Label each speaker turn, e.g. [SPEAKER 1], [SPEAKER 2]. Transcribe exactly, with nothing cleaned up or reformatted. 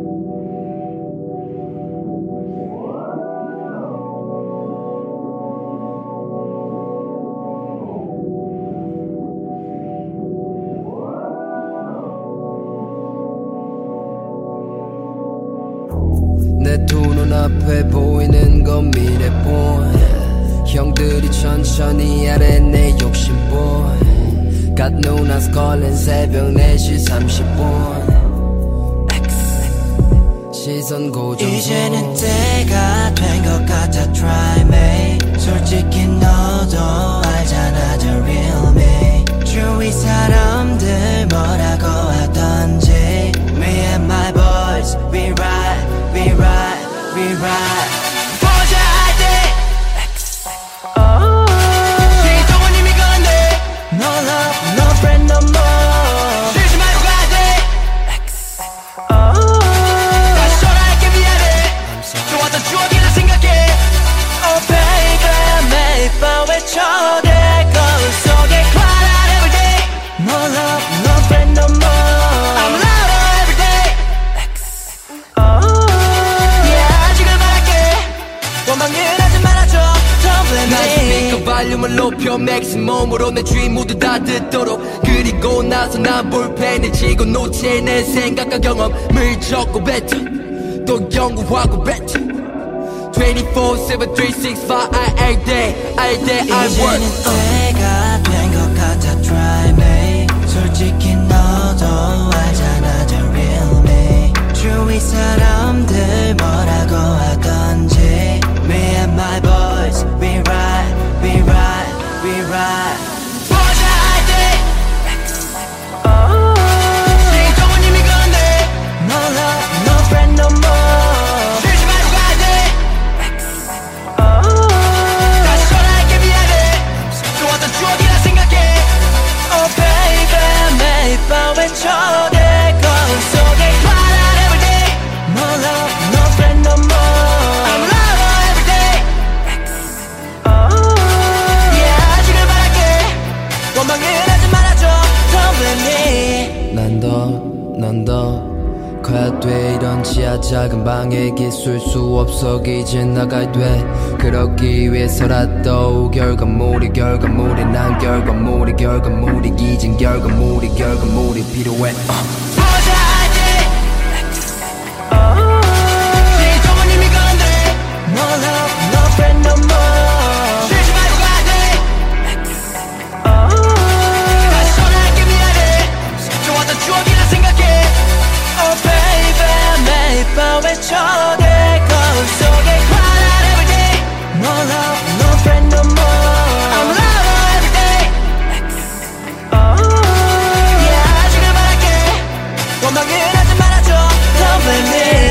[SPEAKER 1] 내 두 눈앞에 보이는 건 미래뿐. 형들이 천천히 아래 내 욕심뿐. 갓 눈아서 걸린 새벽 네 시 삼십 분. 시선 고정 중.
[SPEAKER 2] 이제는 때가 된 것 같아. Try me. 솔직히 너도 알잖아 the real me. 주위 사람들 뭐라고 하던지. Me and my boys we ride we ride we ride. 보자 할 때 시동은 이미 걸었네. No love no friend no more. 쉬지 말고 가야 돼. 다시 전화할게 미안해. 좋았던 추억이라 생각해. Oh baby 매일 밤 외쳐대 거울 속에 cry out every day. No love no friend no more. I'm louder every day. Yeah 아직은 말할게. 원망을 하지 말아줘. Don't blame
[SPEAKER 1] 난
[SPEAKER 2] me.
[SPEAKER 1] 스피커 발륨을 높여 맥시멈으로 내 주위 모두 다 듣도록. 그리고 나서 난 볼펜을 쥐고 노트에 내 생각과 경험을 적고 뱉어. 또 연구하고 뱉어. twenty-four seven three six five all day all day I work.
[SPEAKER 2] 이제는 때가 된 것 같아. Try me. 솔직히 너도 알잖아 the real me. 주위 사람들 뭐라고 하던지. Me and my boys we ride we ride we ride. 보자 할 때 시동은 이미 걸었네. No love no friend no more. 쉬지 말고 가야 돼. 다시 전화할게 미안해. 좋았던 추억이라 생각해. Oh baby 매일 밤 외쳐대 거울 속에 cry out every day. No love no friend no more. I'm louder every day. Yeah 아직은 말할게. 원망을 하지 말아줘. Don't blame me.
[SPEAKER 1] 난 더 넌 더 커야 돼. 이런 지하 작은 방에 있을 수 없어. 이제 나가야 돼. 그러기 위해서라도 결과물이 결과물이 난 결과물이 결과물이 이젠 결과물이 결과물이 필요해. uh.
[SPEAKER 2] 보자 할 때 시동은 이미 걸었네. No love no friend no more. 쉬지 말고 가야 돼. 다시 전화할게 미안해. 좋았던 추억이라 생각해. Oh baby 매일 밤 외쳐대 거울 속에 cry out every day. No love no friend no more. I'm louder every day. Yeah 아직은 말할게. 원망을 하지 말아줘. Don't blame me.